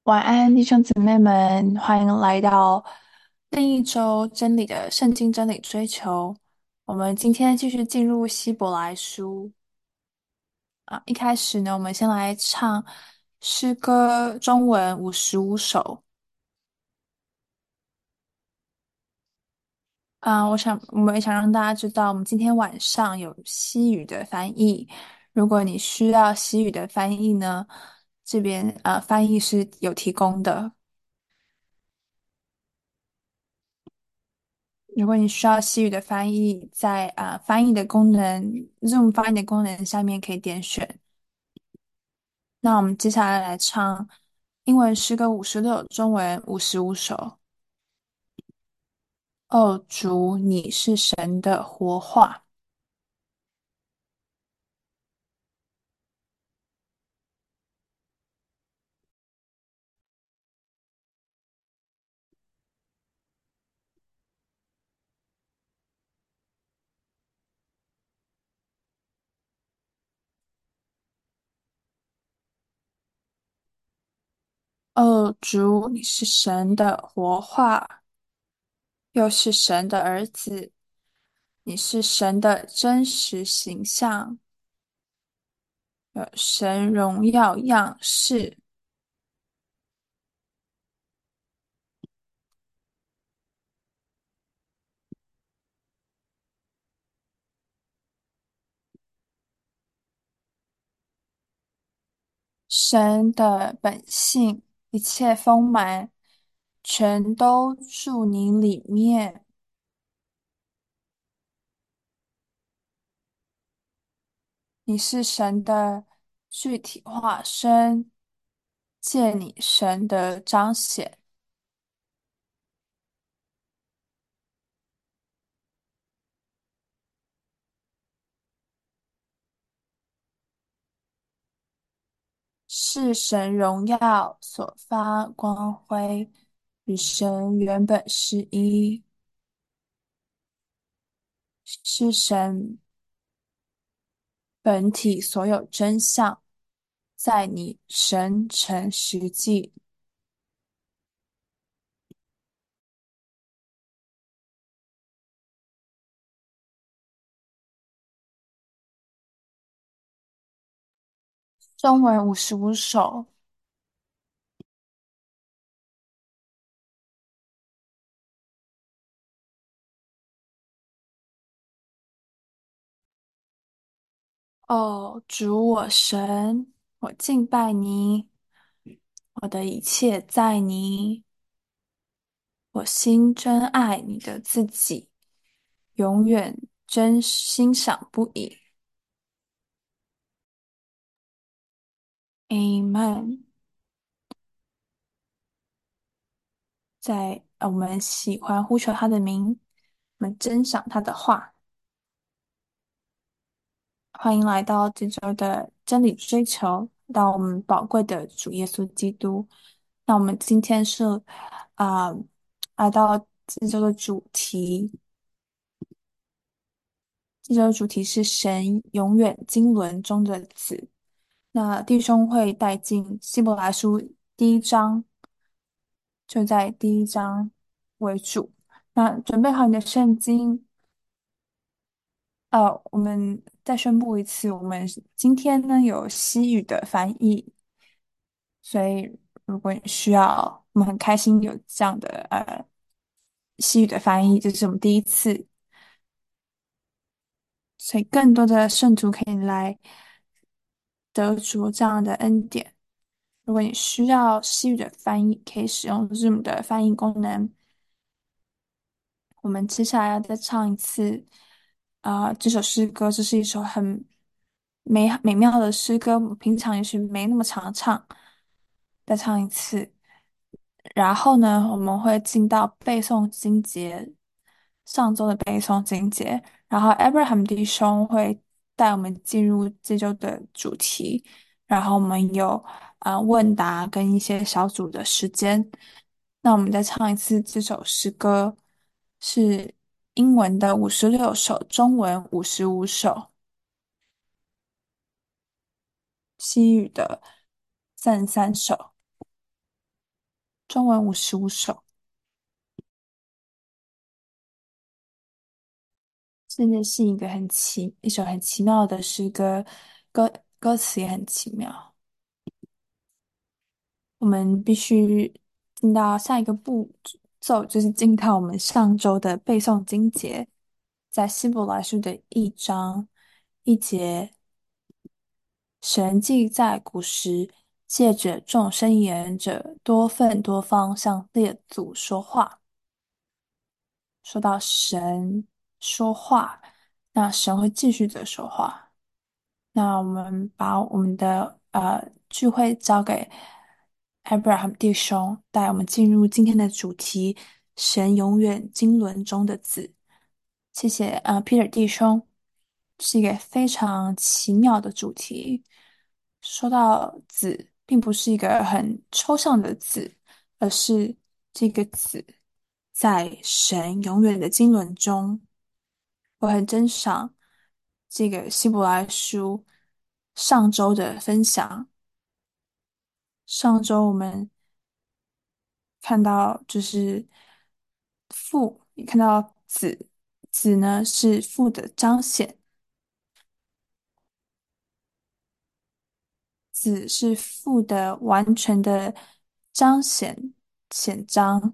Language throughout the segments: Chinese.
晚安，弟兄姊妹们，欢迎来到另一周真理的圣经真理追求。我们今天继续进入希伯来书啊。一开始呢，我们先来唱诗歌中文55首。我们也想让大家知道，我们今天晚上有西语的翻译。如果你需要西语的翻译呢，这边翻译是有提供的。如果你需要西语的翻译，在翻译的功能，Zoom 翻译的功能下面可以点选。那我们接下来来唱英文诗歌56，中文55首。哦，主，你是神的活话。哦，主，你是神的活话，又是神的儿子，你是神的真实形象，有神荣耀样式。神的本性，一切丰满，全都住你里面。你是神的具体化身，借你神的彰显。是神荣耀所发光辉，与神原本是一，是神本体所有真相，在你神成实际。中文55首。哦，主我神，我敬拜你，我的一切在你，我心真爱你的自己，永远真欣赏不已。Amen。我们喜欢呼求他的名，我们珍赏他的话。欢迎来到这周的真理追求，到我们宝贵的主耶稣基督。那我们今天是啊、来到这周的主题。这周的主题是神永远经纶中的子。那弟兄会带进希伯来书第一章，就在第一章为主。那准备好你的圣经。我们再宣布一次，我们今天呢有西语的翻译，所以如果你需要，我们很开心有这样的西语的翻译，这是我们第一次，所以更多的圣徒可以来得着这样的恩典。如果你需要西语的翻译，可以使用 Zoom 的翻译功能。我们接下来要再唱一次这首诗歌，这是一首很美妙的诗歌，平常也许没那么常唱。再唱一次，然后呢，我们会进到背诵经节，上周的背诵经节，然后 Abraham 弟兄会带我们进入这周的主题，然后我们有问答跟一些小组的时间。那我们再唱一次这首诗歌，是英文的56首，中文55首，西语的33首。 中文55首，真的是一首很奇妙的诗歌，歌歌词也很奇妙。我们必须进到下一个步骤，就是进到我们上周的背诵经节，在希伯来书的1章1节，神既在古时借着众生言者多份多方向列祖说话。说到神说话，那神会继续的说话。那我们把我们的聚会交给 Abraham 弟兄，带我们进入今天的主题：神永远经纶中的子。谢谢Peter 弟兄，是一个非常奇妙的主题。说到子，并不是一个很抽象的子，而是这个子在神永远的经纶中。我很珍赏这个希伯来书上周的分享。上周我们看到就是父，也看到子，子呢是父的彰显，子是父的完全的彰显显彰。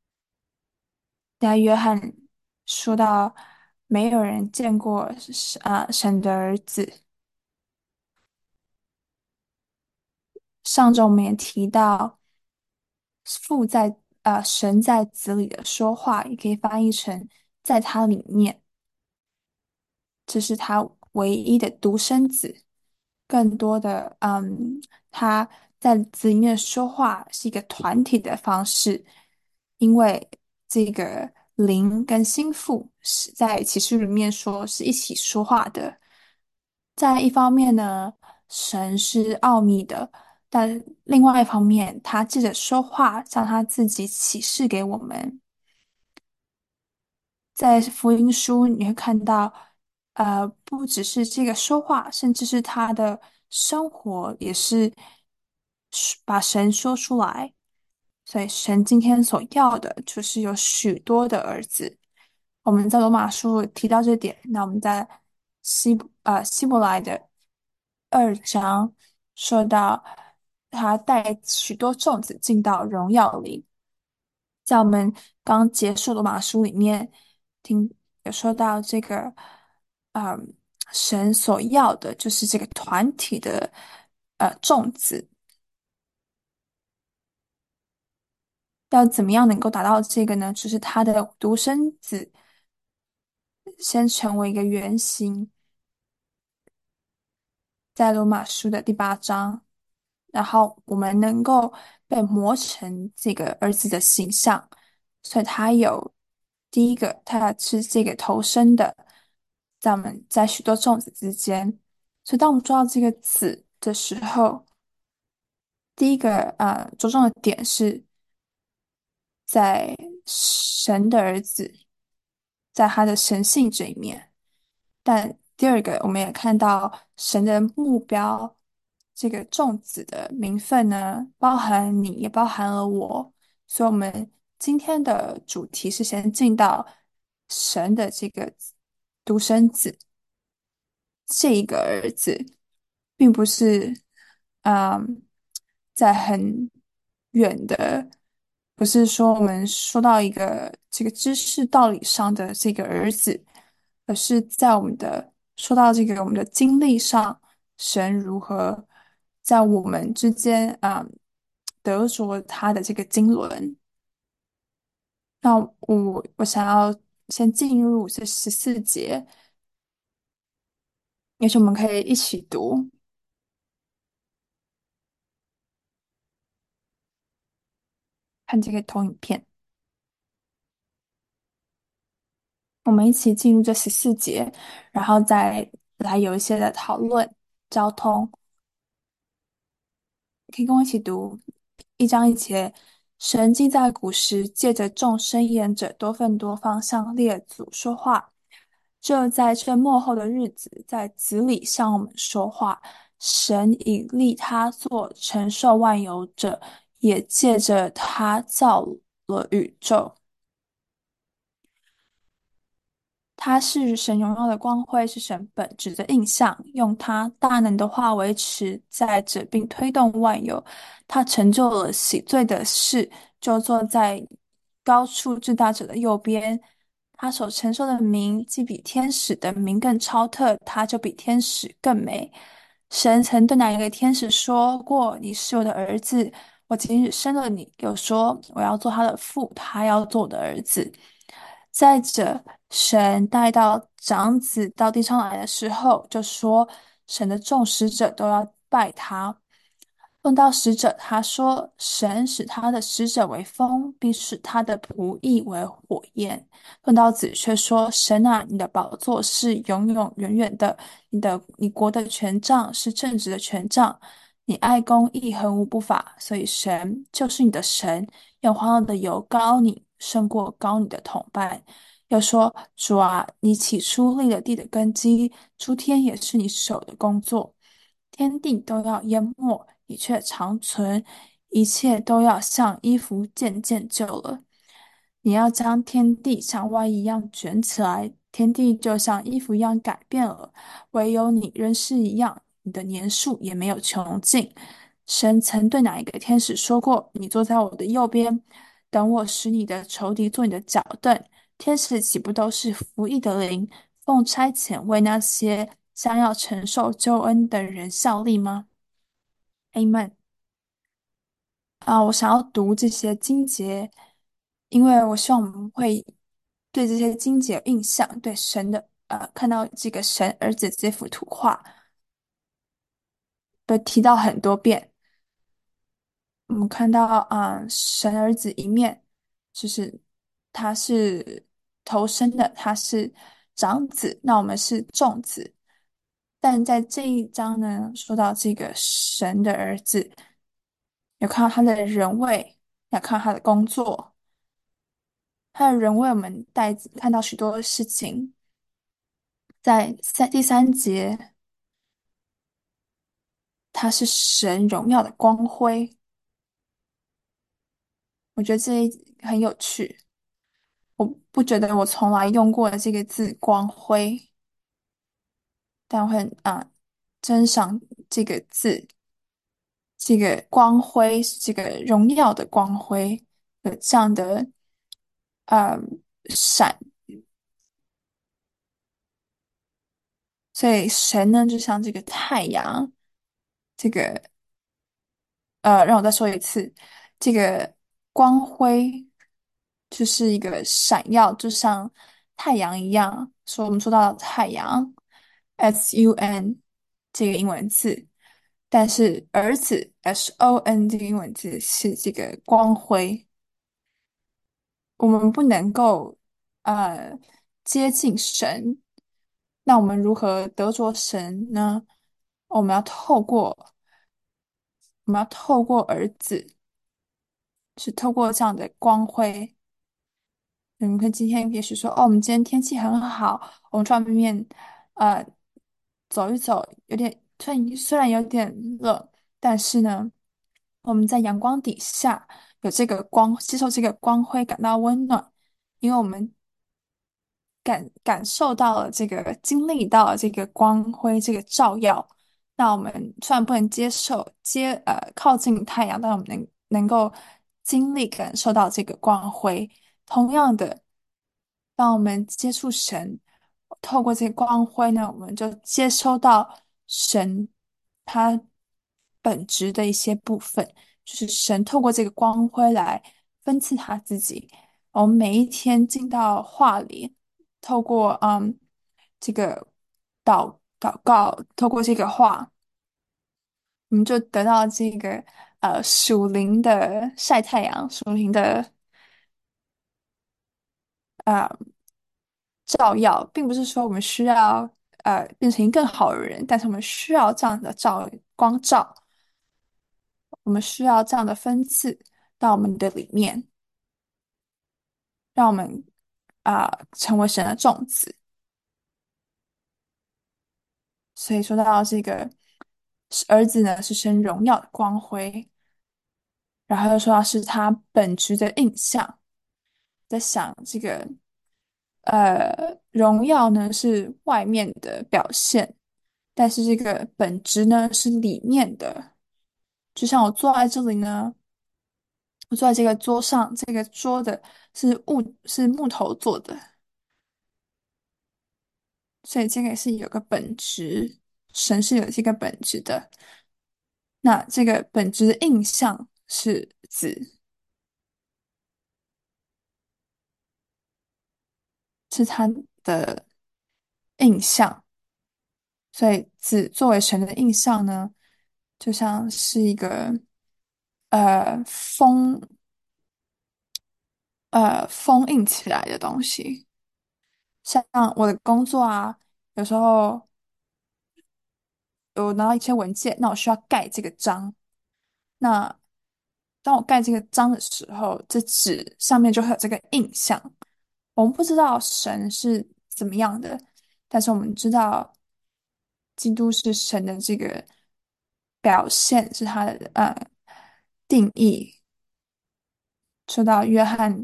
在约翰说到，没有人见过神的儿子。上周我们也提到，神在子里的说话，也可以翻译成在他里面。这是他唯一的独生子。更多的，他在子里面说话是一个团体的方式，因为这个灵跟心腹是在启示里面说是一起说话的。在一方面呢，神是奥秘的，但另外一方面，他借着说话将他自己启示给我们。在福音书，你会看到，不只是这个说话，甚至是他的生活，也是把神说出来。所以，神今天所要的，就是有许多的儿子。我们在罗马书提到这点，那我们在希伯来的2章说到，他带许多众子进到荣耀里。在我们刚结束罗马书里面，有说到这个，嗯，神所要的就是这个团体的众子，要怎么样能够达到这个呢？就是他的独生子先成为一个原型，在罗马书的第8章，然后我们能够被磨成这个儿子的形象，所以他有第一个，他是这个头生的，在许多众子之间，所以当我们说到这个子的时候，第一个着重的点是在神的儿子，在他的神性这一面。但第二个，我们也看到神的目标，这个众子的名分呢，包含你，也包含了我。所以，我们今天的主题是先进到神的这个独生子，这一个儿子，并不是，嗯，在很远的，不是说我们说到一个这个知识道理上的这个儿子，而是在说到这个我们的经历上，神如何在我们之间得着他的这个经纶。那我想要先进入这14节，也许我们可以一起读，看这个投影片。我们一起进入这14节，然后再来有一些的讨论交通。可以跟我一起读1章1节。神既在古时借着众生言者多份多方向列祖说话，这在这末后的日子，在子里向我们说话。神以立他做承受万有者， 也借着他造了宇宙。它是神荣耀的光辉，是神本质的印象，用它大能的话维持在着并推动万有。他成就了喜罪的事，就坐在高处至大者的右边。他所承受的名，既比天使的名更超特，他就比天使更美。神曾对哪一个天使说过：“你是我的儿子，我今日生了你。”又说：“我要做他的父，他要做我的儿子。”再者，神带到长子到地上来的时候，就说神的众使者都要拜他。论到使者，他说神使他的使者为风，并使他的仆役为火焰。论到子，却说神啊，你的宝座是永永远远的，你国的权杖是正直的权杖，你爱公义，恒无不法。所以神就是你的神，用欢乐的油膏你，胜过膏你的同伴。又说：主啊，你起初立了地的根基，诸天也是你手的工作。天地都要淹没，你却长存；一切都要像衣服渐渐旧了。你要将天地像外衣一样卷起来，天地就像衣服一样改变了。唯有你仍是一样，你的年数也没有穷尽。神曾对哪一个天使说过：“你坐在我的右边，等我使你的仇敌做你的脚凳。”天使岂不都是服役的灵，奉差遣为那些将要承受救恩的人效力吗？Amen。我想要读这些经节，因为我希望我们会对这些经节有印象，对神的看到这个神儿子这幅图画被提到很多遍。我们看到神儿子一面，就是他是头生的，他是长子，那我们是众子。但在这一章呢，说到这个神的儿子，有看到他的人位，要看到他的工作。他的人为我们看到许多事情，在第三节，他是神荣耀的光辉。我觉得很有趣。我不觉得我从来用过这个字"光辉"，但我很珍赏这个字，这个光辉是这个荣耀的光辉，有这样的呃闪。所以神呢，就像这个太阳，这个让我再说一次，这个光辉就是一个闪耀，就像太阳一样。我们说到太阳，sun 这个英文字，但是儿子 son 这个英文字是这个光辉。我们不能够呃接近神，那我们如何得着神呢？我们要透过儿子，是透过这样的光辉。你们看，今天也许说，哦，我们今天天气很好，我们去外面呃走一走，虽然有点冷，但是呢，我们在阳光底下有这个光，接受这个光辉，感到温暖，因为我们感受到了这个，经历到了这个光辉，这个照耀。那我们虽然不能靠近太阳，但我们能够经历感受到这个光辉。同样的，当我们接触神，透过这个光辉呢，我们就接收到神他本质的一些部分，就是神透过这个光辉来分赐他自己。我们每一天进到话里，透过这个祷告，透过这个话，我们就得到这个属灵的晒太阳，属灵的照耀，并不是说我们需要变成一个更好的人，但是我们需要这样的光照，我们需要这样的分赐到我们的里面，让我们成为神的种子。所以说到这个是儿子呢，是神荣耀的光辉。 然后又说到是它本质的印象。在想这个荣耀呢是外面的表现，但是这个本质呢是里面的。就像我坐在这里呢，我坐在这个桌上，这个桌的是木头做的，所以这个是有个本质，神是有这个本质的。那这个本质的印象是子，是他的印象。所以子作为神的印象呢，就像是一个封封印起来的东西。像我的工作啊，有时候我拿到一些文件，那我需要盖这个章。那当我盖这个章的时候，这纸上面就会有这个印象。我们不知道神是怎么样的，但是我们知道基督是神的这个表现，是他的定义。说到约翰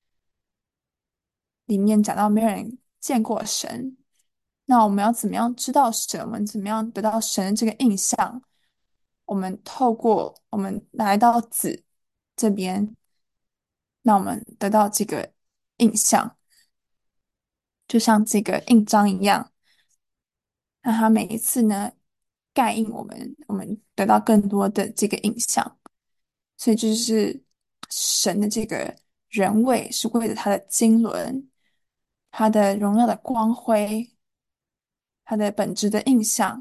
里面讲到没有人见过神，那我们要怎么样知道神？我们怎么样得到神的这个印象？我们透过我们来到子这边，那我们得到这个印象，就像这个印章一样。那它每一次呢，盖印我们，我们得到更多的这个印象。所以这就是神的这个人位，是为了他的经纶，他的荣耀的光辉，他的本质的印象，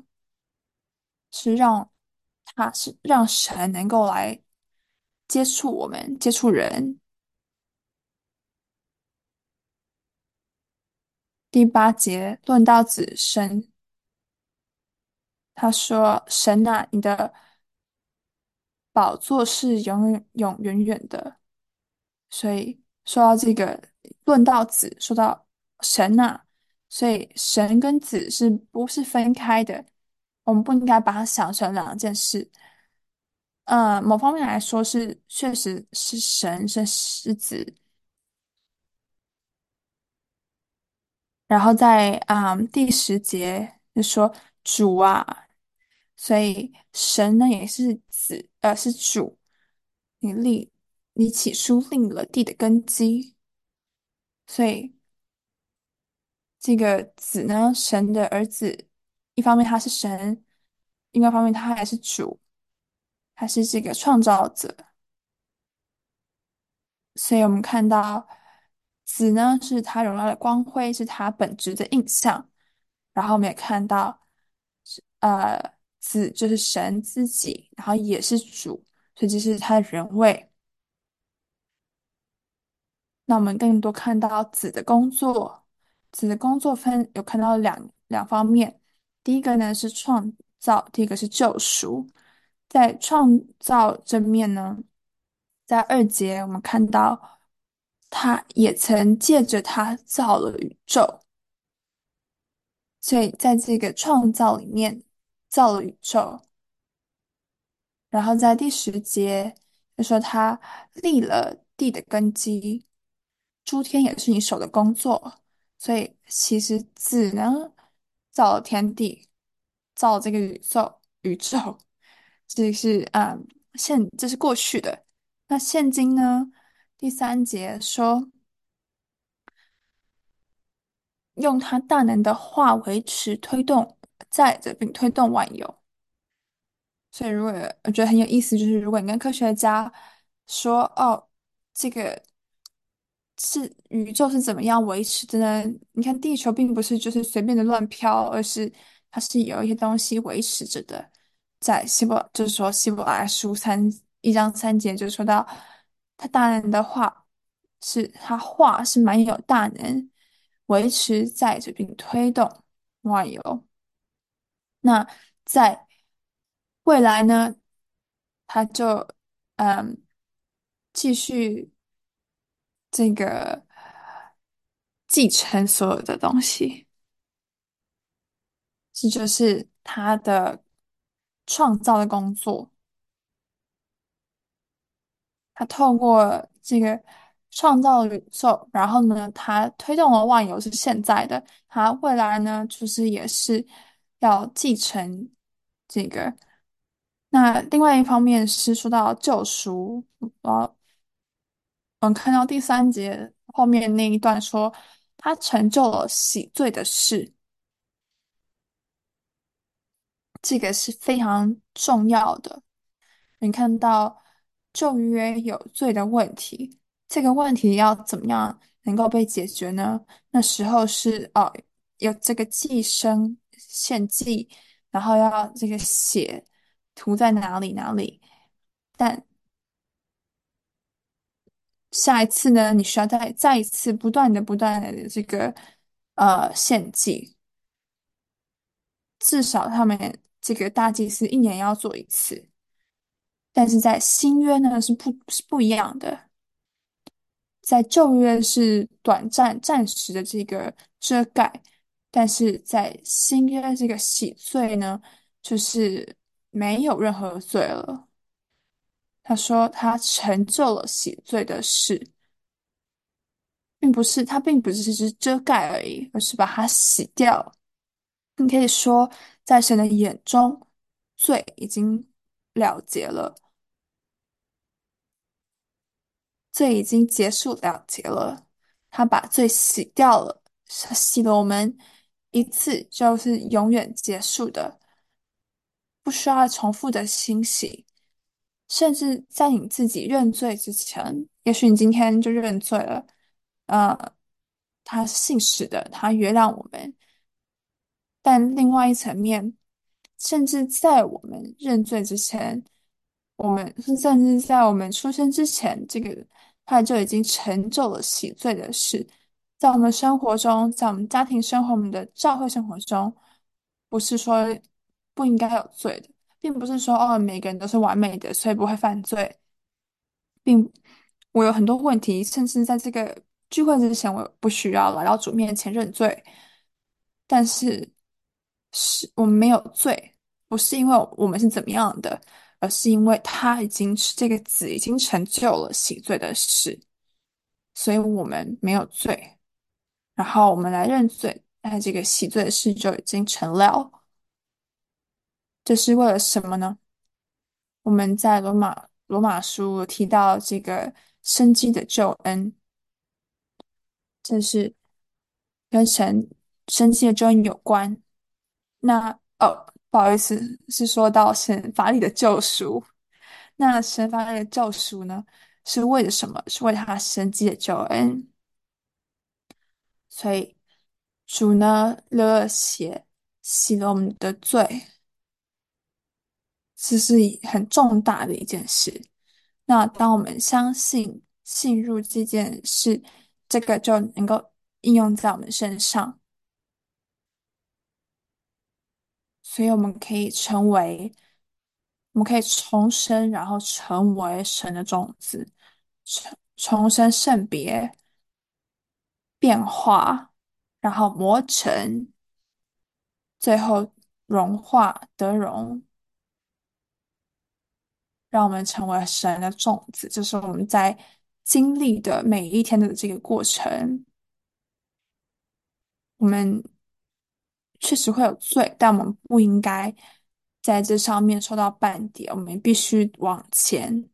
是让神能够来接触我们，接触人。第8节论到子神，他说：“神啊，你的宝座是永远的。”所以说到这个论到子，说到神啊，所以神跟子是不是分开的？我们不应该把它想成两件事。某方面来说是确实是神是子，然后在第10节就说主啊，所以神呢也是子，是主，你立你起初立了地的根基，所以这个子呢，神的儿子，一方面他是神，另外一方面他还是主，他是这个创造者。所以我们看到子呢是他荣耀的光辉，是他本质的印象。然后我们也看到，子就是神自己，然后也是主，所以这是他的人位。那我们更多看到子的工作，子的工作有看到两方面，第一个呢是创造，第一个是救赎。在创造这面呢，在2节我们看到他也曾借着他造了宇宙，所以在这个创造里面造了宇宙。然后在第10节就说他立了地的根基，诸天也是你手的工作，所以其实子呢造了天地，造了这个宇宙，这是这是过去的。那现今呢？第3节说用他大能的话维持、推动、载着并推动万有。所以，如果我觉得很有意思，就是如果你跟科学家说，哦，这个宇宙是怎么样维持的呢？你看，地球并不是就是随便的乱飘，而是它是有一些东西维持着的。在就是说希伯来书1章3节就说到，他大能的话他话是蛮有大能，维持载着并推动万有。那在未来呢，他就嗯继续这个继承所有的东西，这就是他的创造的工作。 他透过这个创造了宇宙，然后呢，他推动了万有是现在的，他未来呢，就是也是要继承这个。那另外一方面是说到救赎，看到第三节后面那一段说，他成就了洗罪的事，这个是非常重要的。你看到旧约有罪的问题，这个问题要怎么样能够被解决呢？那时候是有这个祭牲献祭，然后要这个血涂在哪里哪里。但下一次呢，你需要再一次不断的这个献祭，至少他们这个大祭司一年要做一次。但是在新约呢是不一样的。在旧约是暂时的这个遮盖，但是在新约这个洗罪呢，就是没有任何罪了。他说他成就了洗罪的事，并不是只是遮盖而已，而是把它洗掉。你可以说，在神的眼中，罪已经了结了，罪已经结束了结了。他把罪洗掉了，洗了我们一次就是永远结束的，不需要重复的清洗。甚至在你自己认罪之前，也许你今天就认罪了，呃，他是信实的，他原谅我们。但另外一层面，甚至在我们认罪之前，甚至在我们出生之前，他就已经成就了洗罪的事，在我们生活中，在我们家庭生活、我们的教会生活中，不是说不应该有罪的，并不是说每个人都是完美的，所以不会犯罪，并我有很多问题，甚至在这个聚会之前，我不需要来到主面前认罪。但是我们没有罪，不是因为我们是怎么样的，而是因为这个子已经成就了洗罪的事，所以我们没有罪。然后我们来认罪，那这个洗罪的事就已经成了。这是为了什么呢？我们在罗马书有提到这个生机的救恩，这是跟生机的救恩有关。那不好意思，是说到神法里的救赎。那神法里的救赎呢，是为了什么？是为他神迹的救恩。所以主呢流了血，洗了我们的罪，这是很重大的一件事。那当我们信入这件事，这个就能够应用在我们身上，所以我们可以重生，然后成为神的种子，重生圣别，变化，然后磨成，最后融化得融，让我们成为神的种子。这是我们在经历的每一天的这个过程。我们确实会有罪，但我们不应该在这上面受到绊跌，我们必须往前。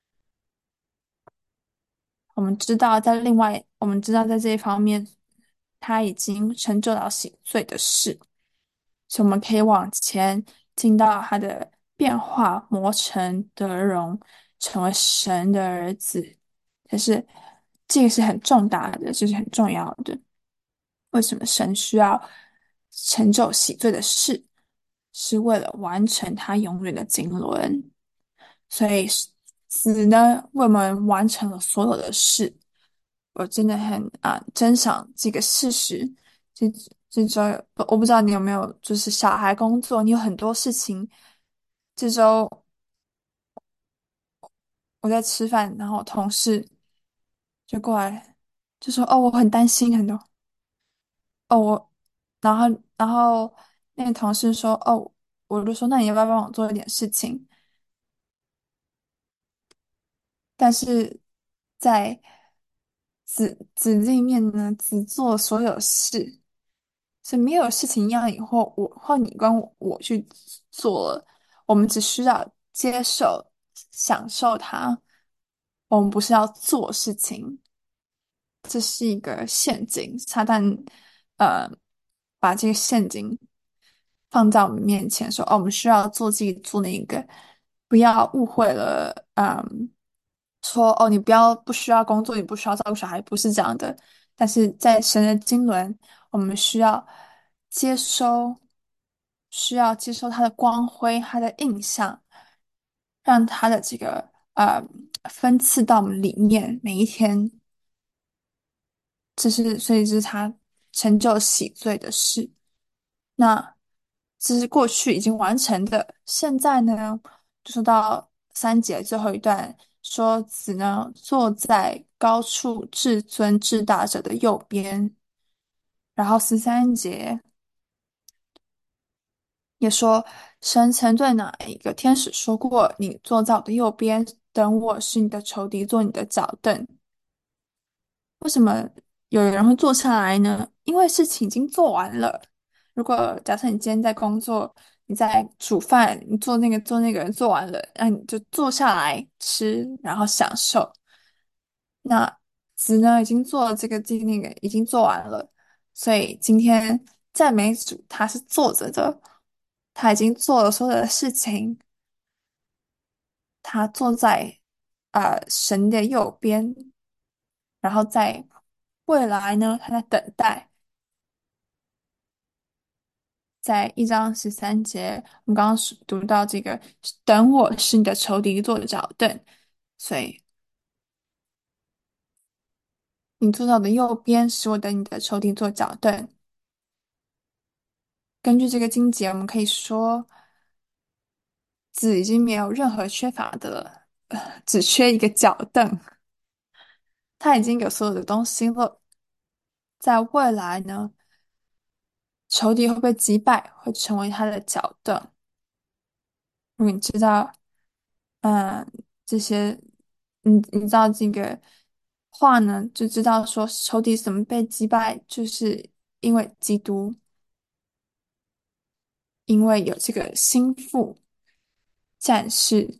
我们知道在这一方面，他已经成就了洗罪的事，所以我们可以往前进到他的变化、磨成得容，成为神的儿子。但是这个是很重大的，这是很重要的。为什么神需要成就洗罪的事？是为了完成他永远的经纶。所以子呢，为我们完成了所有的事。我真的很珍赏这个事实。这这周我不知道你有没有，就是小孩工作，你有很多事情。这周我在吃饭，然后我同事就过来就说：“哦，我很担心很多。”哦，然后那个同事说：“哦，我就说那你要不要帮我做一点事情？” 但是在子这一面呢，只做所有事，所以没有事情要你或你跟我去做了，我们只需要接受、享受它，我们不是要做事情。这是一个陷阱，撒旦呃把这个陷阱放在我们面前，说哦，我们需要做这个做那个，不要误会了，说哦，你不需要工作，你不需要照顾小孩，不是这样的。但是在神的经纶，我们接收，需要接收他的光辉，他的印象，让他的这个分赐到我们里面，每一天。所以这是他成就喜罪的事。那这是过去已经完成的，现在呢，就说到3节最后一段，说子呢坐在高处至尊至大者的右边，然后13节也说，神曾对哪一个天使说过，你坐在我的右边，等我使你的仇敌做你的脚凳。为什么有人会坐下来呢？因为事情已经做完了。如果假设你今天在工作，你在煮饭，你做那个做完了，那你就坐下来吃，然后享受。那子呢，已经做了这个已经做完了，所以今天赞美主，他是坐着的，他已经做了所有的事情，他坐在神的右边，然后在未来呢，他在等待。在1章13节，我们刚刚是读到这个，等我是你的仇敌做的脚凳，所以你坐到我的右边，使我等你的仇敌做脚凳。根据这个经节，我们可以说，子已经没有任何缺乏的了，只缺一个脚凳。他已经有所有的东西了，在未来呢，仇敌会被击败，会成为他的脚凳。如果你知道嗯，这些，你知道这个话呢，就知道说仇敌怎么被击败，就是因为基督，因为有这个心腹战士，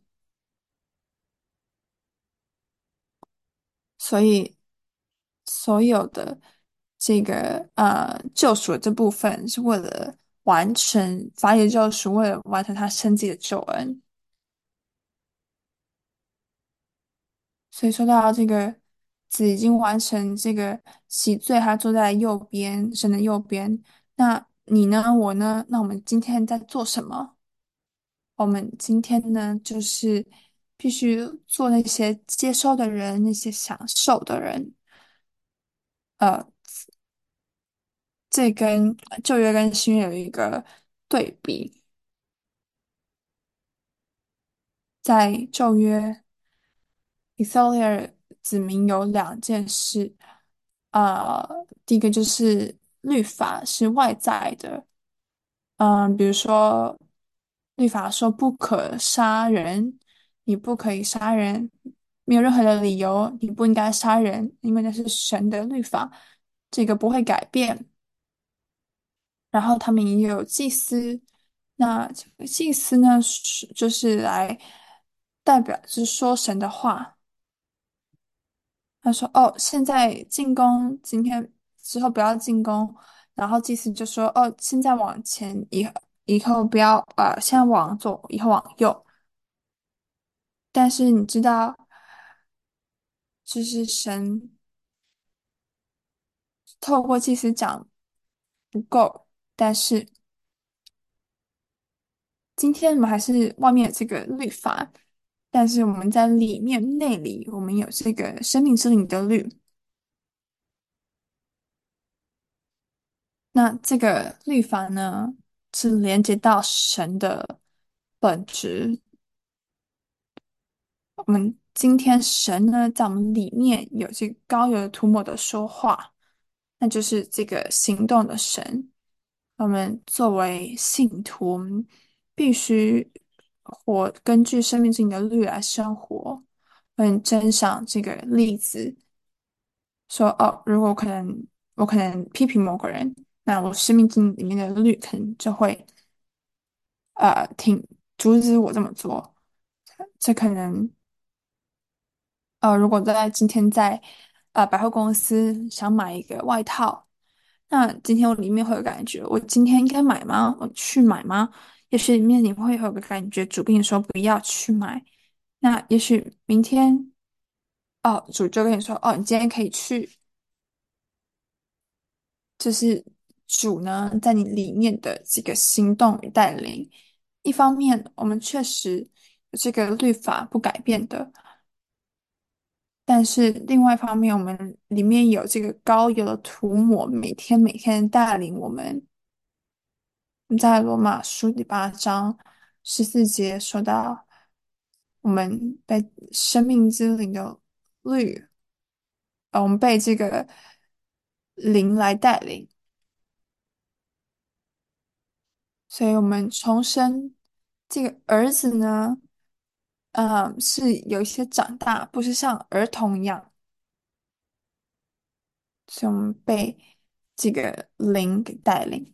所以所有的这个救赎的这部分是为了完成法野救赎，为了完成他生计的救恩。所以说到这个子已经完成这个洗罪，他坐在右边，神的右边。那你呢？我呢？那我们今天在做什么？我们今天呢，就是必须做那些接收的人，那些享受的人。呃，这跟旧约跟新约有一个对比，在旧约。以色列子民有2件事，第一个就是律法是外在的，比如说律法说不可杀人，你不可以杀人，没有任何的理由，你不应该杀人，因为那是神的律法，这个不会改变。然后他们也有祭司，那这个祭司呢，就是来代表，就是说神的话。他说：“哦，现在进攻，今天之后不要进攻。”然后祭司就说：“哦，现在往前，以后不要，现在往左，以后往右。”但是你知道，就是神透过祭司讲不够，但是今天我们还是外面有这个律法，但是我们在里面内里，我们有这个生命之灵的律。那这个律法呢，是连接到神的本质。我们今天神呢，在我们里面有这个高油的涂抹的说话，那就是这个行动的神。我们作为信徒，我们必须根据生命之灵的律来生活。 我很珍赏这个例子，说哦，如果我可能批评某个人，那我生命经里面的律可能就会挺阻止我这么做。这可能如果在今天在百货公司想买一个外套，那今天我里面会有感觉，我今天应该买吗？我去买吗？也许里面你会有个感觉，主跟你说不要去买。那也许明天主就跟你说，哦，你今天可以去。就是主呢在你里面的这个行动与带领。一方面，我们确实有这个律法不改变的，但是另外一方面，我们里面有这个膏油的涂抹，每天带领我们。在罗马书第8章14节说到，我们被生命之灵的律，我们被这个灵来带领。所以我们重生这个儿子呢，是有一些长大，不是像儿童一样，所以我们被这个灵给带领。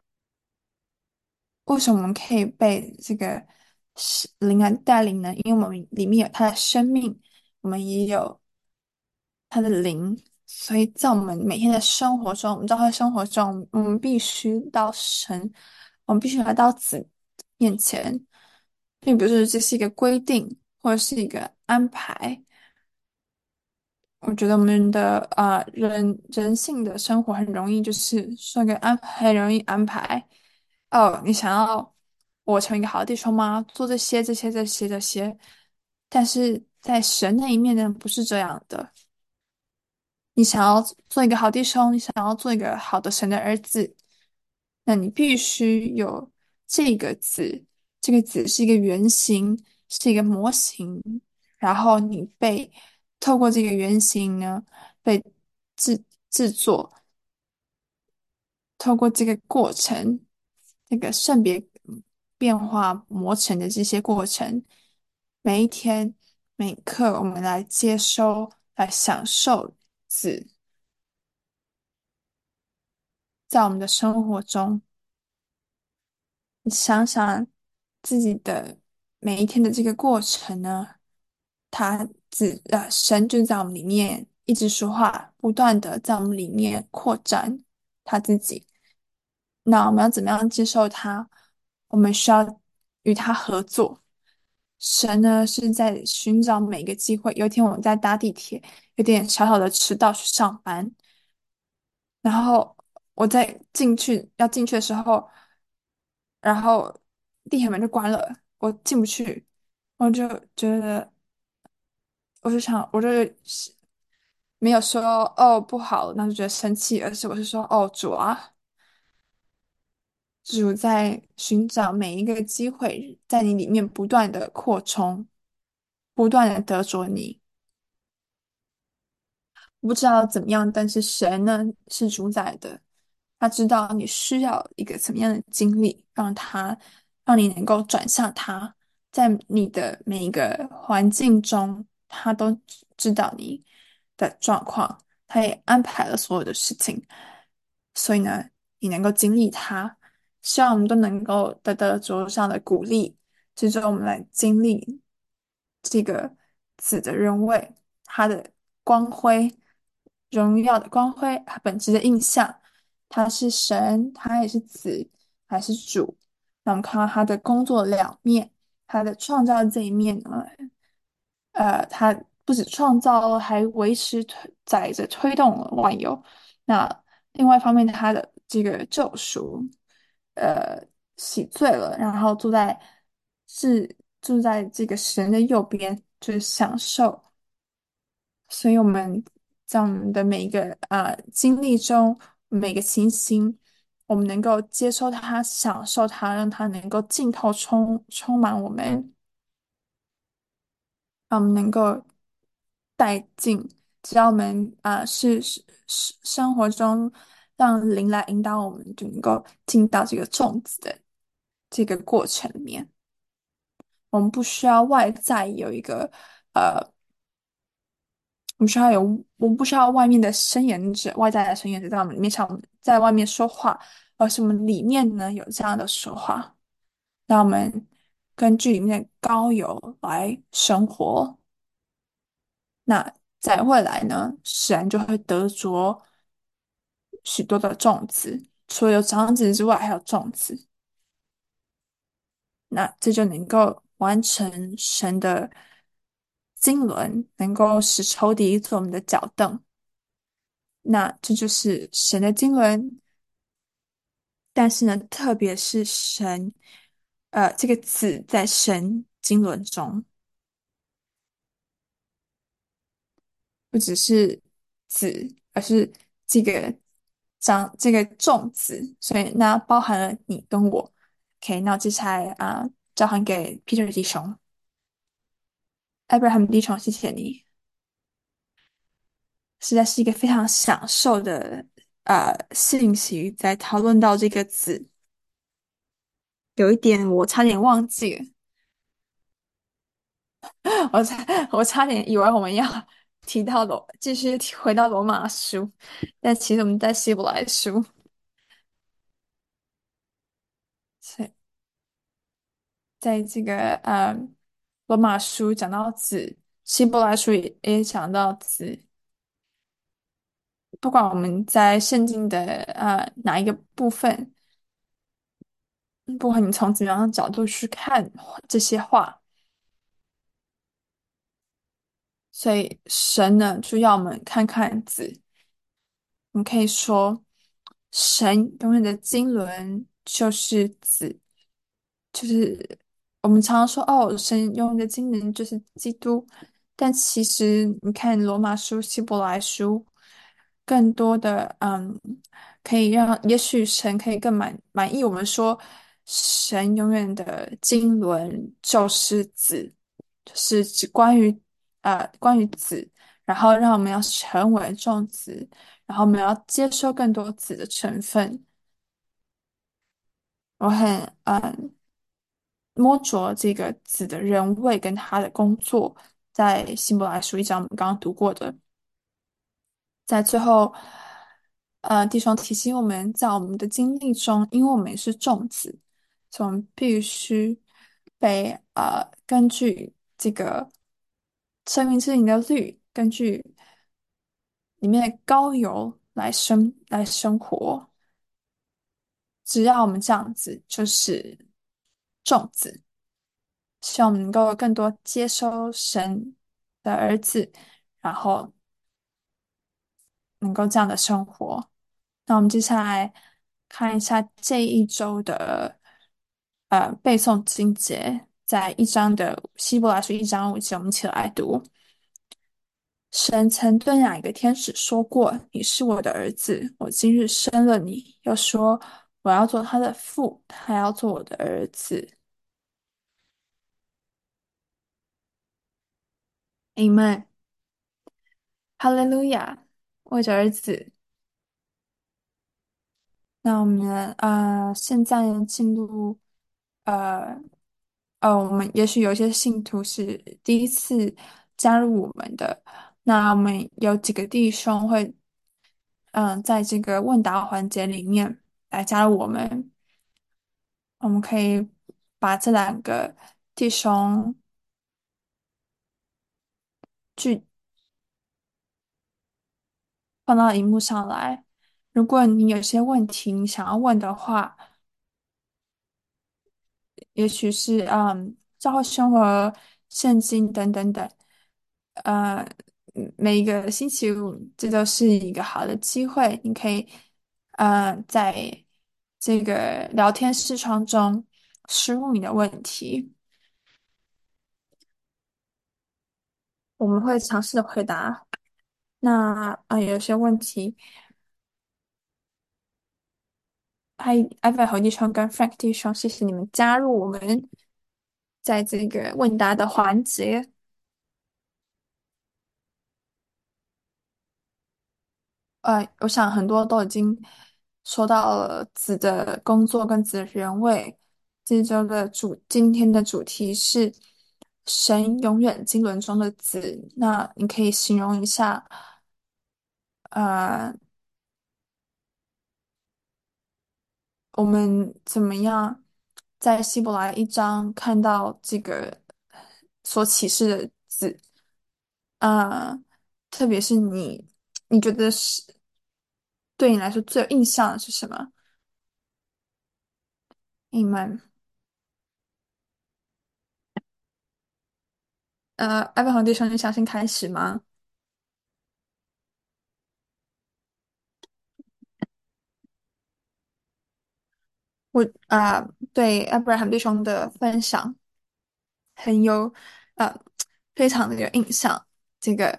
为什么我们可以被这个灵来带领呢？因为我们里面有他的生命，我们也有他的灵，所以在我们每天的生活中，我们在生活中，我们必须到神，我们必须来到子面前，并不是这是一个规定或者是一个安排。我觉得我们的人性的生活很容易就是说个很容易安排。哦，你想要我成为一个好的弟兄吗？做这些，但是在神那一面呢，不是这样的。你想要做一个好弟兄，你想要做一个好的神的儿子，那你必须有这个子。这个子是一个原型，是一个模型，然后你透过这个原型呢，被制作，透过这个过程，这个性别变化磨成的这些过程，每一天每一刻，我们来接收，来享受子。在我们的生活中，你想想自己的每一天的这个过程呢，神就在我们里面一直说话，不断的在我们里面扩展他自己。那我们要怎么样接受他？我们需要与他合作。神呢是在寻找每个机会。有一天我在搭地铁，有点小小的迟到去上班，然后我在要进去的时候，然后地铁门就关了，我进不去，我就觉得，我就想，我就是没有说哦不好，那就觉得生气，而是我是说哦主啊，主在寻找每一个机会，在你里面不断的扩充，不断的得着你。不知道怎么样，但是神呢是主宰的，他知道你需要一个怎么样的经历，让你能够转向他，在你的每一个环境中，他都知道你的状况，他也安排了所有的事情，所以呢，你能够经历他。希望我们都能够得到着上的鼓励，最终我们来经历这个子的人位。它的光辉、荣耀的光辉，它本质的印象，他是神，他也是子，还是主。那我们看到他的工作两面，他的创造这一面呢，他不止创造，还维持载着推动了万有。那另外一方面，他的这个救赎，呃，洗罪了，然后是住在这个神的右边，就是享受。所以我们在我们的每一个经历中，每个情形，我们能够接受它，享受它，让它能够浸透充满我们，让我们能够带进。只要我们是生活中让灵来引导我们，就能够进到这个种子的这个过程里面。我们不需要外在有一个。 我们不需要外面的声言者，外在的声言者在我们里面场在外面说话，而是我们里面呢有这样的说话，让我们根据里面的高油来生活。那在未来呢，神就会得着许多的种子，除了有长子之外，还有种子。那这就能够完成神的经纶，能够使仇敌做我们的脚凳。那这就是神的经纶。但是呢，特别是神，这个子在神经纶中，不只是子，而是这个这个众子，所以那包含了你跟我。OK，那我接下来交还给 Peter 弟兄，Abraham 弟兄，谢谢你，实在是一个非常享受的信息，在讨论到这个子，有一点我差点忘记了。我差点以为我们要提到继续回到罗马书，但其实我们在希伯来书。所以在这个罗马书讲到子，希伯来书也讲到子。不管我们在圣经的哪一个部分，不管你从怎么样的角度去看这些话，所以神呢就要我们看看子。我们可以说，神永远的经纶就是子，就是我们常常说哦，神永远的经纶就是基督，但其实你看罗马书、希伯来书，更多的可以让也许神可以更满意我们说，神永远的经纶就是子，就是指关于子，然后让我们要成为众子。然后我们要接受更多子的成分。我很摸着这个子的人位跟他的工作，在希伯来书1章我们刚刚读过的，在最后，弟兄提醒我们在我们的经历中，因为我们也是众子，所以我们必须被根据这个生命之灵的律，根据里面的膏油来生活。只要我们这样子，就是种子，希望我们能够更多接收神的儿子，然后能够这样的生活。那我们接下来看一下这一周的背诵经节，在希伯来书1章5节，我们一起来读。神曾对哪一个天使说过：“你是我的儿子，我今日生了你。”又说：“我要做他的父，他要做我的儿子。” Amen，哈利路亚，为着儿子。那我们现在呢进入呃我们也许有一些信徒是第一次加入我们的，那我们有几个弟兄会在这个问答环节里面来加入我们，我们可以把这2个弟兄聚放到荧幕上来。如果你有些问题你想要问的话，也许是教会生活、圣经等等等，呃，每一个星期五，这都是一个好的机会，你可以在这个聊天视窗中输入你的问题，我们会尝试的回答。那有些问题，艾菲和弟兄跟 Frank 弟兄，谢谢你们加入我们在这个问答的环节。我想很多都已经说到了子的工作跟子的原委。今天的主题是神永远经纶中的子，那你可以形容一下，呃，我们怎么样在希伯来一章看到这个所启示的子？呃，特别是你觉得是对你来说最有印象的是什么？你们艾伯航弟兄，你想先开始吗？我对 Abraham 弟兄的分享很有呃非常的有印象。这个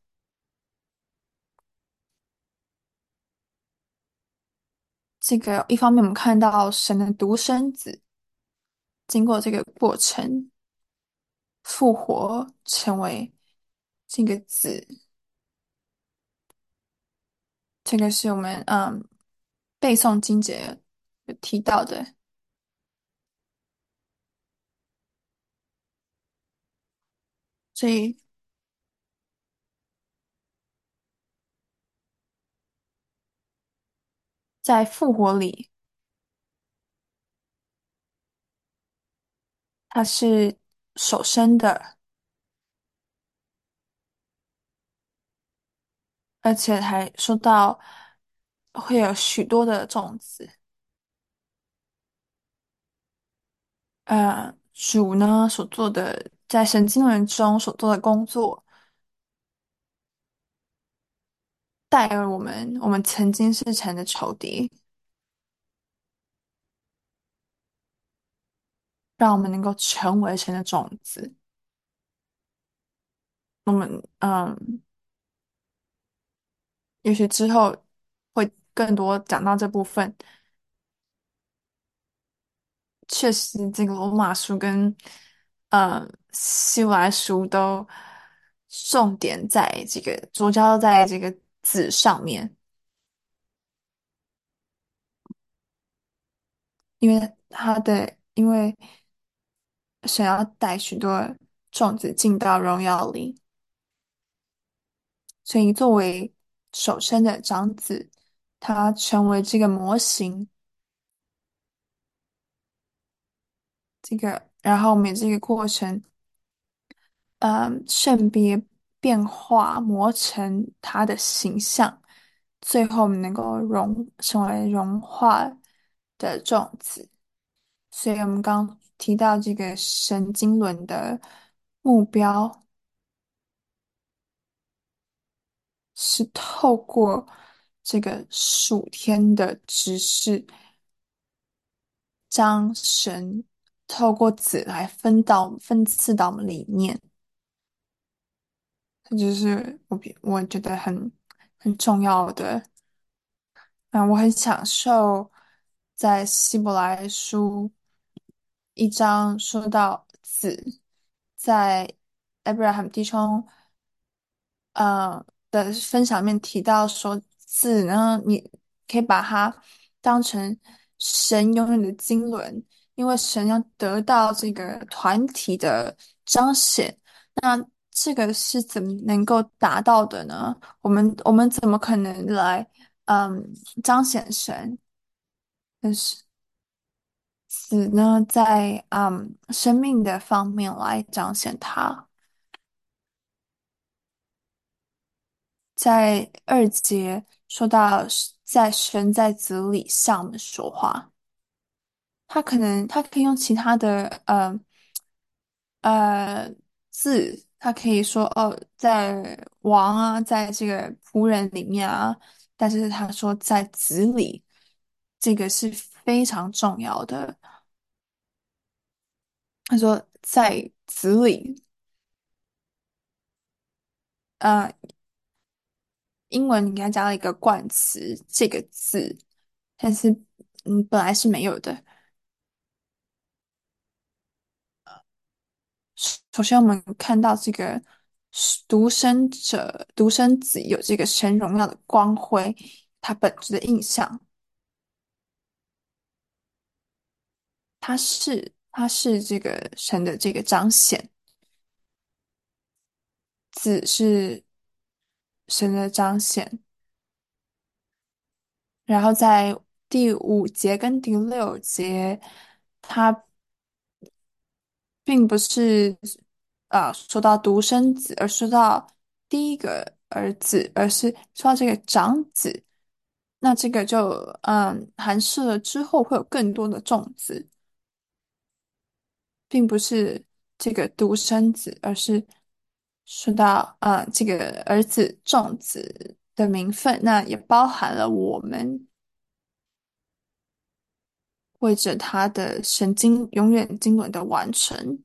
一方面我们看到神的独生子经过这个过程复活，成为这个子，这个是我们背诵经节有提到的。所以在复活里，他是首生的，而且还说到会有许多的种子。主呢所做的，在神经元中所做的工作，带给我们曾经是神的仇敌，让我们能够成为神的种子。我们也许之后会更多讲到这部分。确实，这个罗马书跟希伯来书都重点在这个主焦在这个字上面，因为神要带许多种子进到荣耀里，所以作为首生的长子，他成为这个模型，然后我们这个过程。圣别变化磨成它的形象，最后能够成为融化的种子。所以我们刚提到这个神经轮的目标是透过这个属天的知识，将神透过子来分赐到我们里面。这就是我觉得很重要的。我很享受在希伯来书一章说到子，在 Abraham 弟兄的分享里面提到说，子呢，你可以把它当成神永远的经纶，因为神要得到这个团体的彰显。那这个是怎么能够达到的呢？我们怎么可能来嗯彰显神？但是死呢，在生命的方面来彰显它。在2节说到在神在子里向我们说话，他可以用其他的字，他可以说哦，在王啊，在这个仆人里面啊，但是他说在子里，这个是非常重要的。他说在子里，呃，英文你给他加了一个冠词这个字，但是本来是没有的。首先，我们看到这个独生子有这个神荣耀的光辉，他本质的印象，他是这个神的这个彰显。 子是神的彰显，然后在第5节跟第6节，它并不是说到独生子，而说到第一个儿子，而是说到这个长子。那这个就含示了之后会有更多的众子，并不是这个独生子，而是说到这个儿子众子的名分，那也包含了我们为着他的神经永远经纶的完成。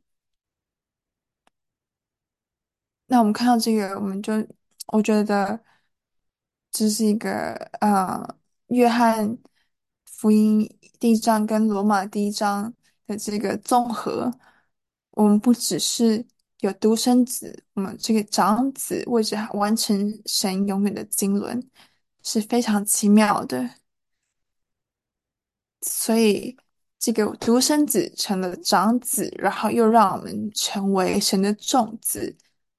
那我们看到这个，我觉得这是一个约翰福音第1章跟罗马第1章的这个综合。我们不只是有独生子，我们这个长子为着完成神永远的经纶，是非常奇妙的。所以，这个独生子成了长子，然后又让我们成为神的众子，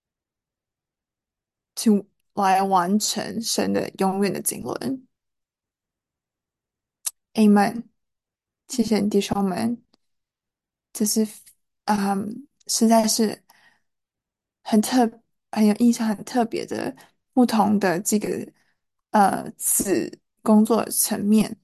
去来完成神的永远的经纶。Amen。谢谢弟兄们，这是实在是很特很有印象、很特别的不同的这个子工作层面。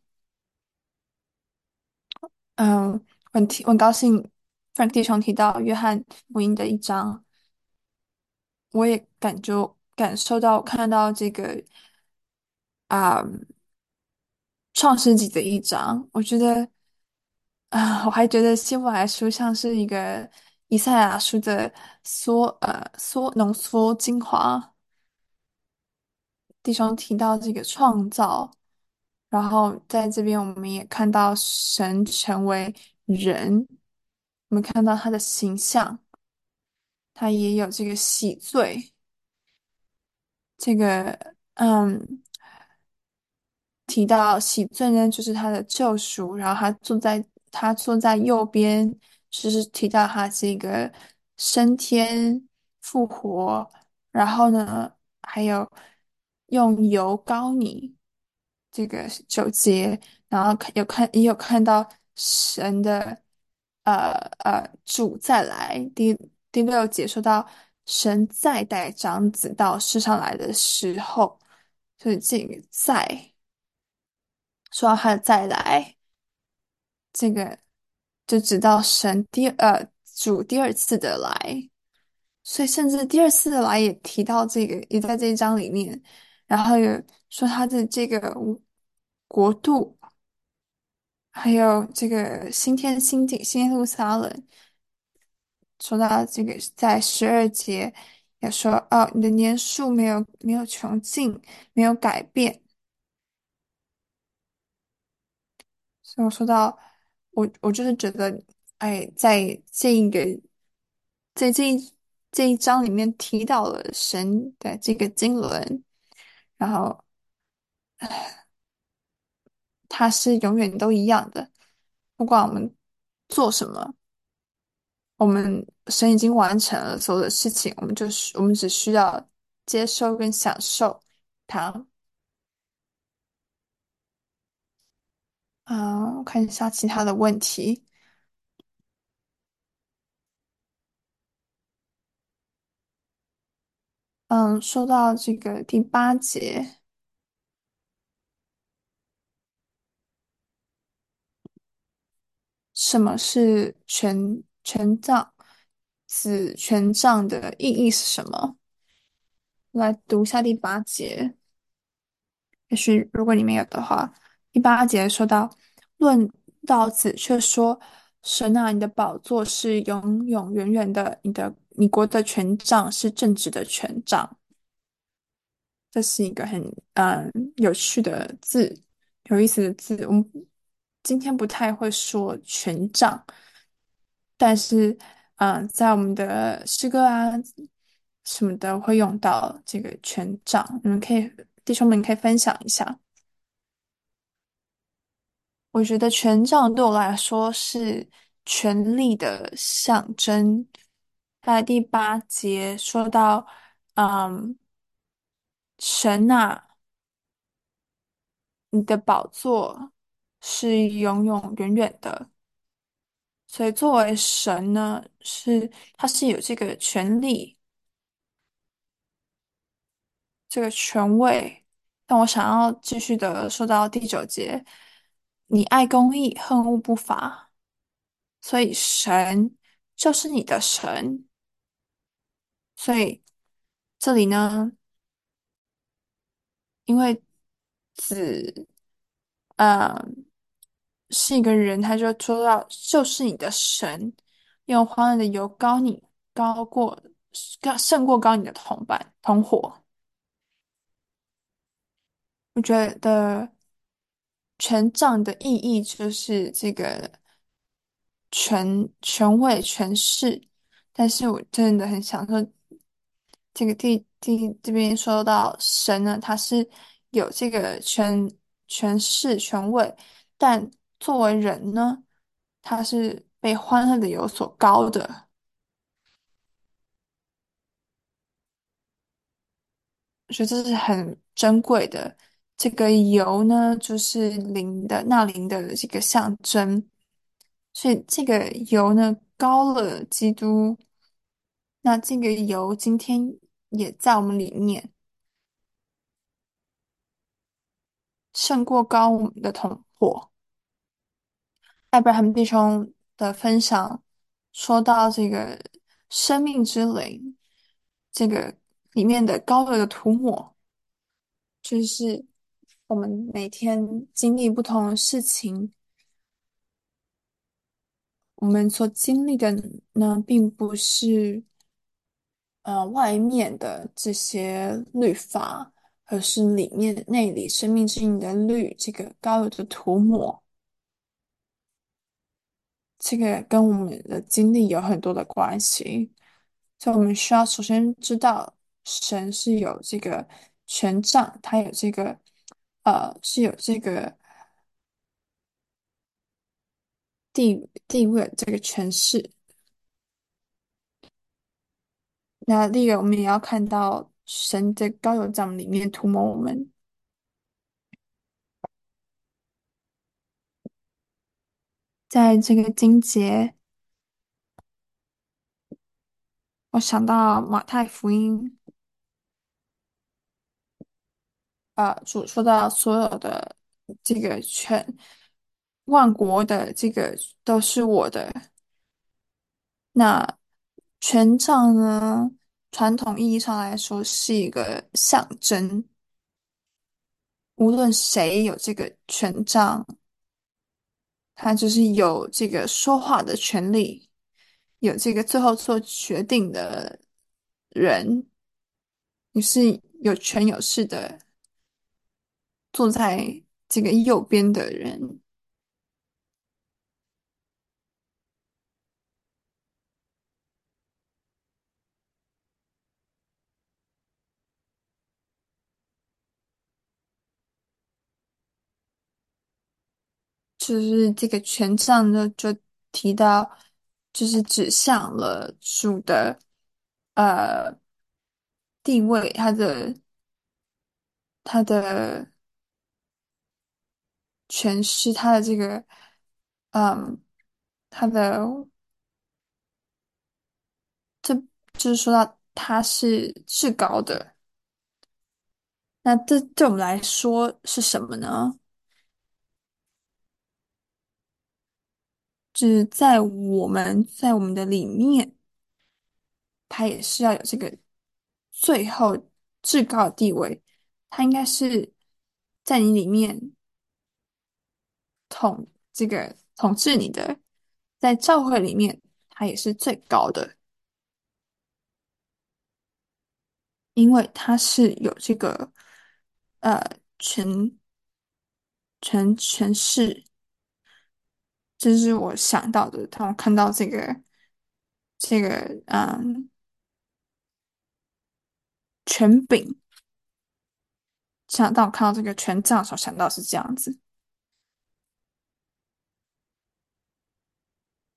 嗯，很高兴 Frank 弟兄提到约翰福音的1章，我也感受到看到这个啊、创世纪的1章，我觉得我还觉得希伯来书像是一个以赛亚书的浓缩精华。弟兄提到这个创造，然后在这边我们也看到神成为人，我们看到他的形象，他也有这个洗罪，这个提到喜罪呢，就是他的救赎，然后他坐在右边，就是提到他这个升天复活，然后呢，还有用油膏你这个9节，然后也有看到神的主再来，第6节说到神再带长子到世上来的时候，所以这个再。说到他的再来，这个就直到主第2次的来，所以甚至第2次的来也提到这个，也在这一章里面，然后有说他的这个国度，还有这个新天新地、新耶路撒冷，说到这个在12节也说，哦，你的年数没有穷尽，没有改变。所以我说到，我就是觉得，哎，在这一章里面提到了神的这个经纶，然后它是永远都一样的，不管我们做什么，神已经完成了所有的事情，我们只需要接受跟享受它。我看一下其他的问题。说到这个第8节。什么是权杖？子权杖的意义是什么？来读一下第8节，也许如果你没有的话，第8节说到，论到子却说：神啊，你的宝座是永永远远的，你国的权杖是正直的权杖。这是一个很有趣的字，有意思的字。我们今天不太会说权杖，但是在我们的诗歌什么的会用到这个权杖。弟兄们可以分享一下。我觉得权杖对我来说是权力的象征。在第8节说到， 嗯，神呐，你的宝座是永永远远的。所以作为神呢，他是有这个权利、这个权位。但我想要继续的说到第9节，你爱公义，恨恶不法，所以神就是你的神。所以这里呢，因为子，嗯，是一个人，他就说到就是你的神，用欢乐的油膏你，高过胜过高你的同伴同伙。我觉得权杖的意义就是这个权位、权势，但是我真的很想说，这个这边说到神呢，他是有这个权势、权位，但作为人呢，他是被欢乐的有所高的。我觉得这是很珍贵的。这个油呢，就是纳灵的这个象征，所以这个油呢，高了基督。那这个油今天也在我们里面，胜过高我们的同伙。艾伯汉弟兄的分享说到这个生命之灵，这个里面的高油的涂抹。就是我们每天经历不同的事情，我们所经历的呢，并不是外面的这些律法，而是里面内里生命之灵的律，这个膏油的涂抹，这个跟我们的经历有很多的关系。所以我们需要首先知道，神是有这个权杖，他有这个是有这个地位这个权势。那另一个，我们也要看到神的高油杖里面涂抹我们。在这个经节，我想到马太福音，主说到所有的这个万国的这个都是我的。那权杖呢，传统意义上来说是一个象征，无论谁有这个权杖，他就是有这个说话的权利，有这个最后做决定的人，你是有权有势的，坐在这个右边的人。就是这个权杖呢，就提到，就是指向了主的呃地位，他的权势，他的这个嗯，他的这就是说到他是至高的。那这对我们来说是什么呢？就是在我们的里面，他也是要有这个最后至高的地位，他应该是在你里面统治你的，在教会里面，他也是最高的，因为他是有这个呃权权势。这是我想到的。当我看到这个权柄，当我看到这个权杖的时候，想到是这样子。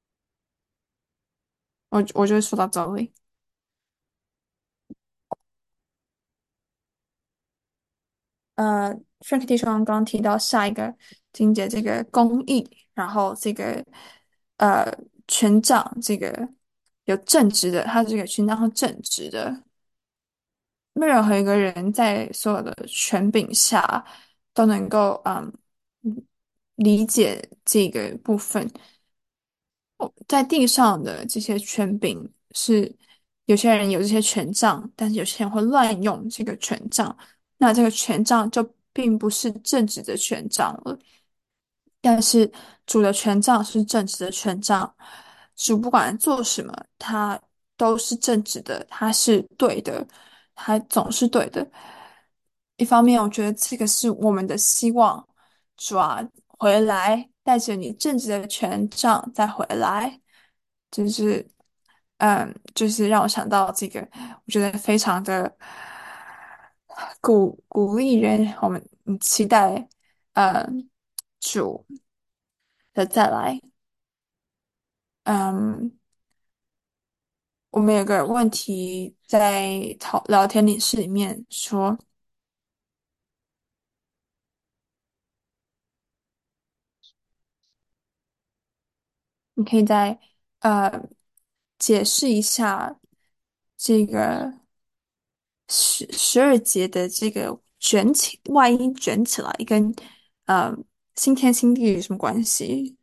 我就会说到这里。 Frank 弟兄刚刚提到下一个境界，这个公义，然后这个呃权杖，这个有正直的，他这个权杖是正直的，没有任何一个人在所有的权柄下都能够理解这个部分。哦，在地上的这些权柄是有些人有这些权杖，但是有些人会乱用这个权杖，那这个权杖就并不是正直的权杖了。但是主的权杖是正直的权杖，主不管做什么，他都是正直的，他是对的，他总是对的。一方面，我觉得这个是我们的希望，主啊，回来，带着你正直的权杖再回来，就是就是让我想到这个，我觉得非常的鼓励人，我们期待主的再来。嗯，我们有个问题在聊天室里面说，你可以再呃解释一下这个十二节的这个卷起外衣卷起来跟呃新天新地有什么关系？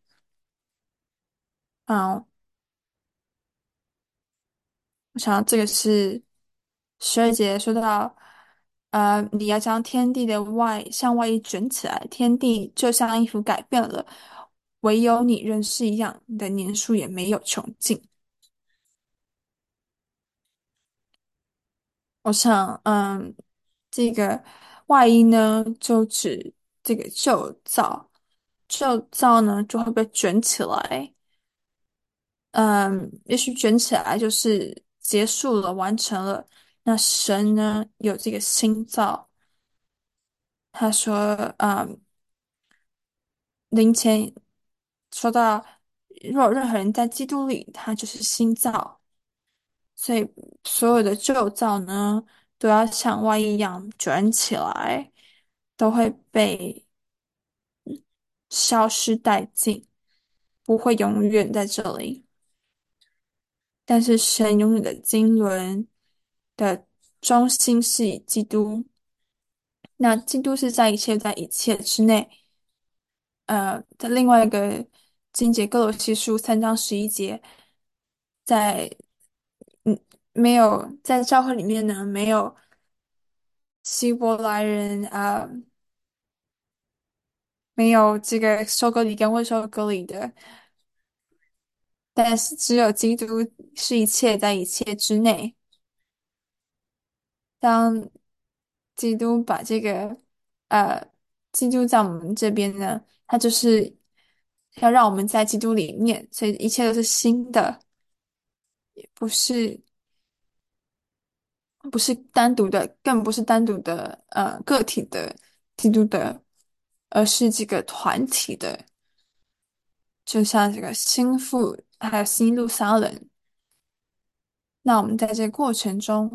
嗯，我想这个是12节说到，你要将天地的向外衣卷起来，天地就像衣服改变了，唯有你仍是一样，你的年数也没有穷尽。我想，这个外衣呢，就指这个旧造，旧造呢就会被卷起来，也许卷起来就是结束了，完成了。那神呢，有这个新造。他说，灵前说到，若有任何人在基督里，他就是新造，所以所有的旧造呢，都要像外衣一样卷起来，都会被消失殆尽，不会永远在这里。但是神永远的经纶的中心是以基督，那基督是在一切之内。在另外一个经节哥罗西书3章11节，在嗯没有在教会里面呢，没有希伯来人没有这个收割礼跟未收割礼的，但是只有基督是一切在一切之内。当基督把这个呃，基督在我们这边呢，他就是要让我们在基督里面，所以一切都是新的，不是单独的，更不是单独的个体的基督的，而是这个团体的，就像这个新妇还有新路撒冷。那我们在这个过程中，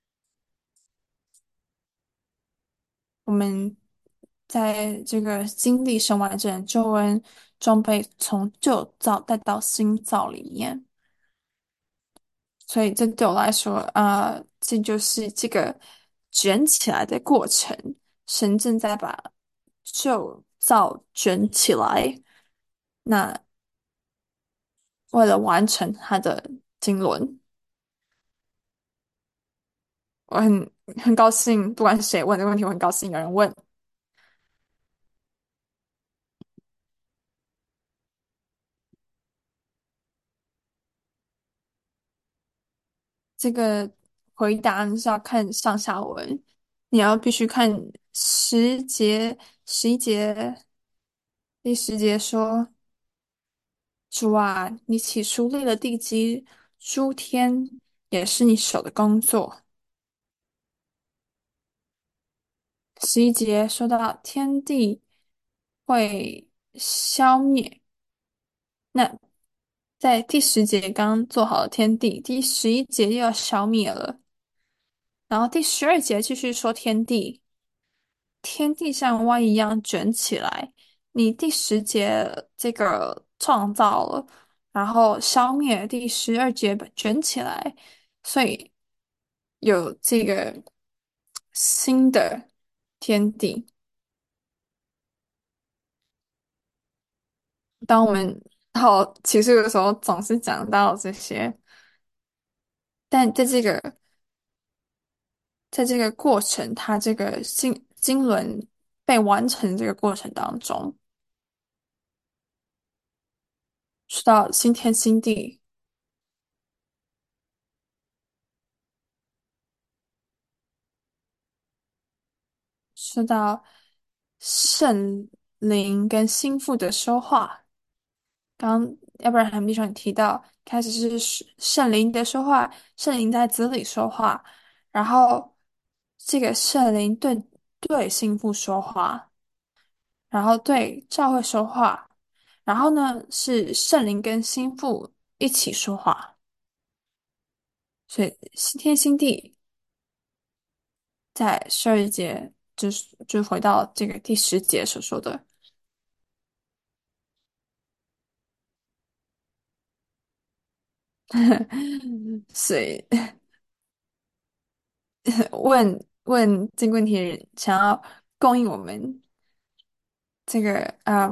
我们在这个经历神完整的救恩中被从旧造带到新造里面。所以这对我来说，这就是这个卷起来的过程。神正在把旧造卷起来，那为了完成他的经纶，我很高兴，不管是谁问的问题，我很高兴有人问。这个回答是要看上下文，你要必须看11节，第10节说。主啊，你起初立了地基，诸天也是你手的工作。11节说到天地会消灭，那在第10节刚做好了天地，第11节又要消灭了，然后第12节继续说天地， 天地像蛙一样卷起来。你第10节这个创造了，然后消灭第12节把卷起来，所以有这个新的天地。当我们好其实有的时候总是讲到这些，但在这个过程，它这个经轮被完成这个过程当中，说到新天新地，说到圣灵跟心腹的说话。刚要不然还没说你提到，开始是圣灵的说话，圣灵在子里说话，然后这个圣灵对心腹说话，然后对教会说话，然后呢是圣灵跟心腹一起说话，所以新天新地在12节就回到这个第10节所说的。所以问这个问题的人想要供应我们这个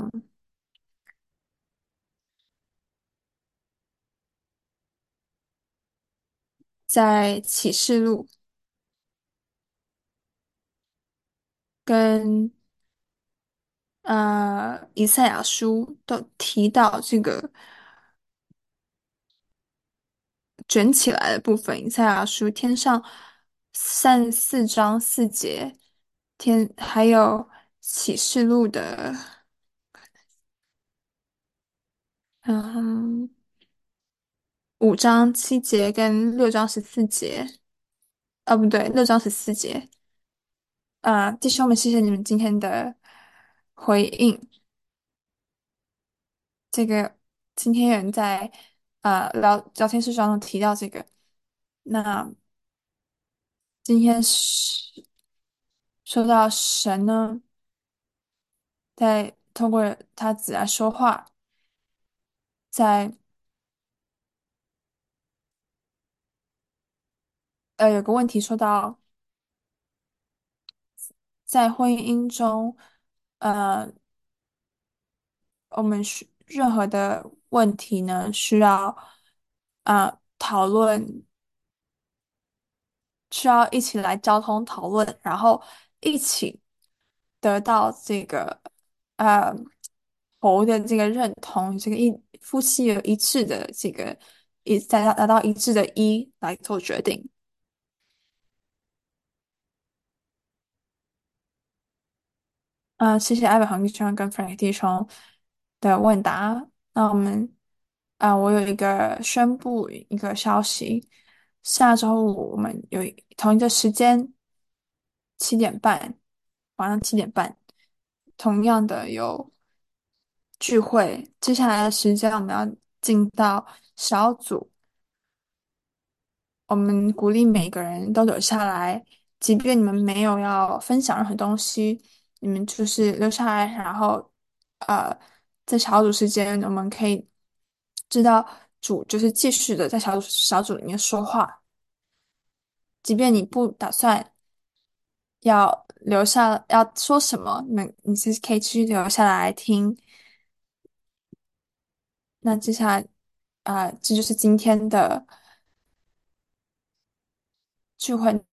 在启示录跟以赛亚书都提到这个卷起来的部分。以赛亚书天上34章4节，还有启示录的嗯5章7节跟6章14节，不对，6章14节。弟兄们，谢谢你们今天的回应。这个今天有人在聊天室当中提到这个，那今天是说到神呢，在通过他子来说话，在有个问题说到在婚姻中，呃，我们任何的问题呢，需要讨论。需要一起来交通讨论，然后一起得到这个呃佛的这个认同，这个夫妻有一致的这个再达到一致的来做决定。谢谢艾文恒弟兄跟 Frank 弟兄的问答。那我有一个宣布一个消息，下周五我们有同一个时间，7点半，晚上7点半，同样的有聚会。接下来的时间我们要进到小组，我们鼓励每个人都留下来，即便你们没有要分享任何东西，你们就是留下来，然后呃，在小组时间，我们可以知道主就是继续的在小组里面说话，即便你不打算要留下要说什么，你是可以继续留下来听。那接下来这就是今天的聚会。